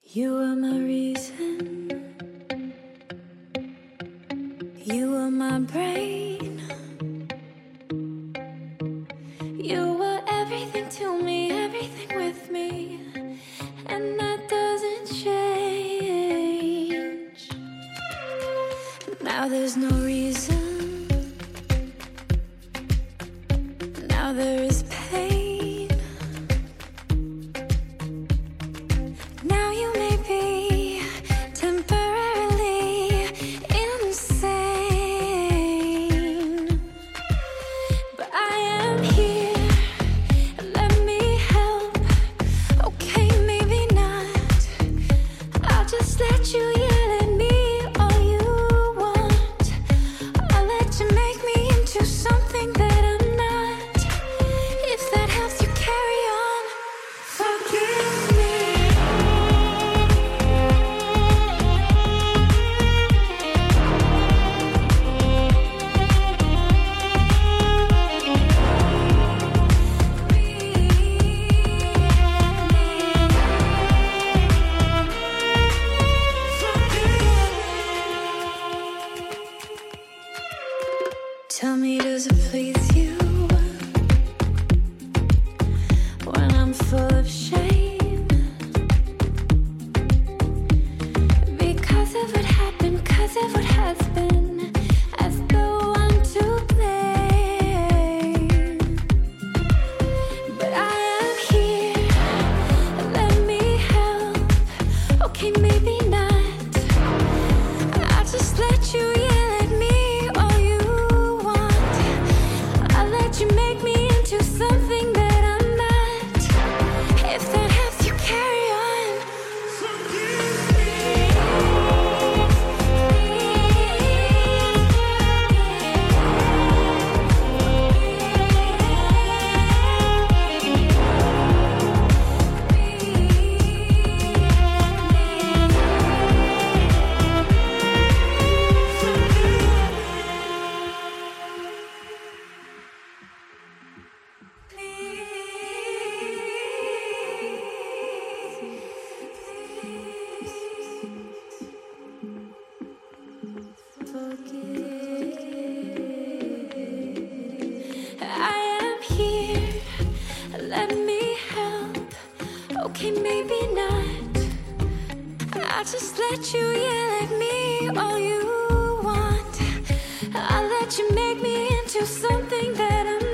You are my reason. You are my brain. You were everything to me, everything with me, and that doesn't change. Now there's no reason. Now there is pain. Now you may be temporarily insane, but I am here. Let me help. Okay, maybe not. I'll just let you yell at me all you want. I'll let you make me into something that I'm not. If that helps you carry on, forgive me. Tell me, does it please you when I'm full of shame? Because of what happened, because of what has been, as though I'm to blame. But I am here, let me help. Okay, maybe not. I'll just let you yell at me all you want. I'll let you make me into something that I'm not. If that helps you carry on, forgive me. I am here, let me help. Okay, maybe not. I'll just let you yell at me all you want. I'll let you make me into something that I'm